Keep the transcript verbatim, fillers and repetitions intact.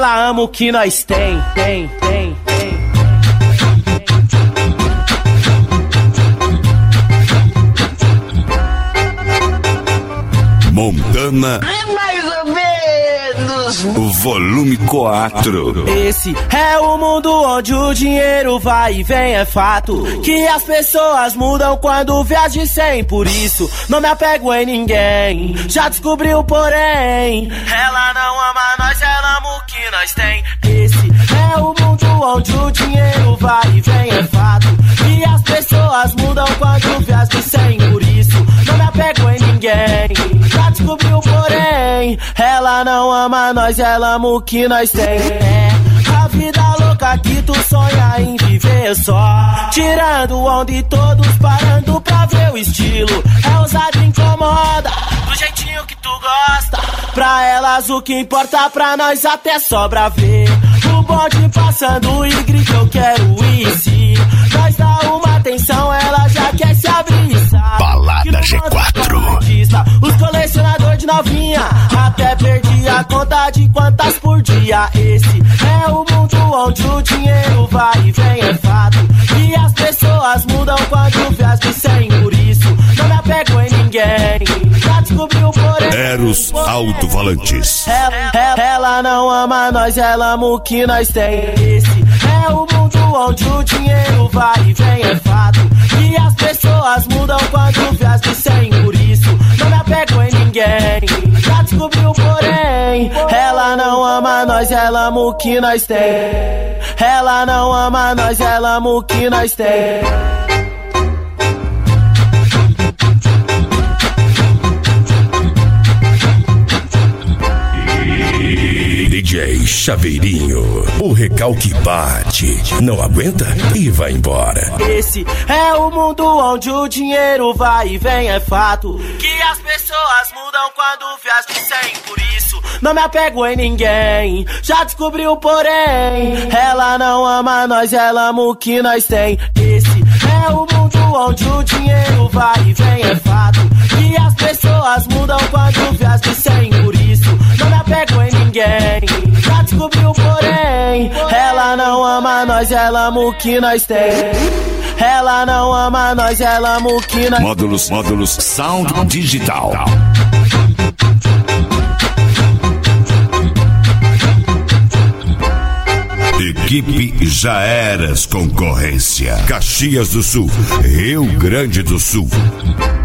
ela ama o que nós tem, tem, tem, tem. Montana É mais ou menos. Volume quatro. Esse é o mundo onde o dinheiro vai e vem, é fato que as pessoas mudam quando vê as de cem. Por isso não me apego em ninguém, já descobriu porém. Ela não ama nós, ela ama o que nós tem. Esse é o mundo onde o dinheiro vai e vem, é fato que as pessoas mudam quando vê as de cem. Por isso não me apego em ninguém, já descobriu porém. Ela não ama nós, ela ama o que nós tem. É a vida louca que tu sonha em viver só, tirando onda e todos parando pra ver o estilo. É ousado e incomoda, do jeitinho que tu gosta. Pra elas o que importa, pra nós até sobra ver o bonde passando e grita eu quero ir. Se nós dá uma atenção, ela já quer se abrir, sabe? Balada G quatro. Os colecionadores de novinha, até perdi a conta de quantas por dia. Esse é o mundo onde o dinheiro vai e vem, é fato e as pessoas mudam quando vê as de cem. Por isso não me apego em ninguém, já descobriu porém. Eros Alto-Falantes. Ela, ela, ela não ama nós, ela ama o que nós tem. Esse é o mundo onde o dinheiro vai e vem, é fato e as pessoas mudam quando vê as de cem. Por isso não me apego em ninguém, já descobriu porém. Ela não ama nós, ela ama o que nós tem. Ela não ama nós, ela ama o que nós tem. D J Chaveirinho, o recalque bate, não aguenta e vai embora. Esse é o mundo onde o dinheiro vai e vem, é fato que as pessoas mudam quando vê as de cem. Por isso não me apego em ninguém, já descobriu porém. Ela não ama nós, ela ama o que nós tem. Esse é o mundo onde o dinheiro vai e vem, é fato que as pessoas mudam quando vê as de cem. Por isso não me apego em ninguém, já descobriu porém. Ela não ama nós, ela ama o que nós tem. Ela não ama nós, ela ama o que nós tem. Módulos, módulos, sound digital. Equipe Já Eras Concorrência. Caxias do Sul, Rio Grande do Sul.